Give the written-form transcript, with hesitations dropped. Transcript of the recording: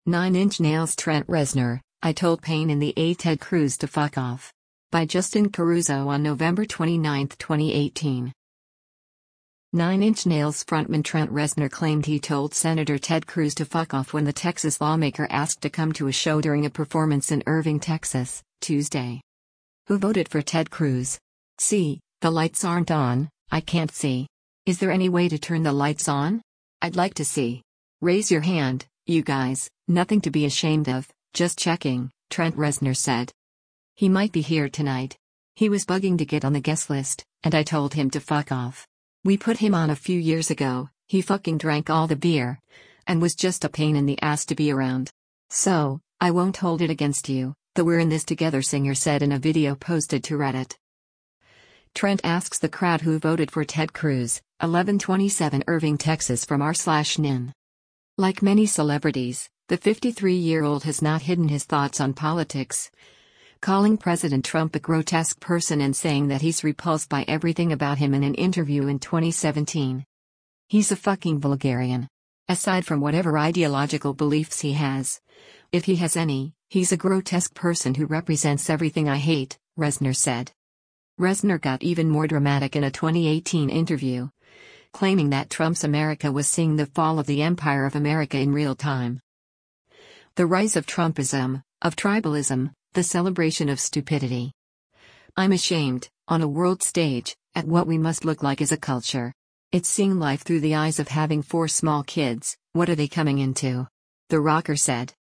9-Inch Nails Trent Reznor, I told Payne in the A Ted Cruz to fuck off. By Justin Caruso on November 29, 2018. 9-Inch Nails frontman Trent Reznor claimed he told Senator Ted Cruz to fuck off when the Texas lawmaker asked to come to a show during a performance in Irving, Texas, Tuesday. Who voted for Ted Cruz? See, the lights aren't on, I can't see. Is there any way to turn the lights on? I'd like to see. Raise your hand, you guys, nothing to be ashamed of, just checking, Trent Reznor said. He might be here tonight. He was bugging to get on the guest list, and I told him to fuck off. We put him on a few years ago, he fucking drank all the beer. And was just a pain in the ass to be around. So, I won't hold it against you, the "we're in this together" singer said in a video posted to Reddit. Trent asks the crowd who voted for Ted Cruz, 1127 Irving, Texas from r/nin. Like many celebrities, the 53-year-old has not hidden his thoughts on politics, calling President Trump a grotesque person and saying that he's repulsed by everything about him in an interview in 2017. He's a fucking vulgarian. Aside from whatever ideological beliefs he has, if he has any, he's a grotesque person who represents everything I hate, Reznor said. Reznor got even more dramatic in a 2018 interview, claiming that Trump's America was seeing the fall of the empire of America in real time. The rise of Trumpism, of tribalism, the celebration of stupidity. I'm ashamed, on a world stage, at what we must look like as a culture. It's seeing life through the eyes of having 4 small kids. What are they coming into? The rocker said.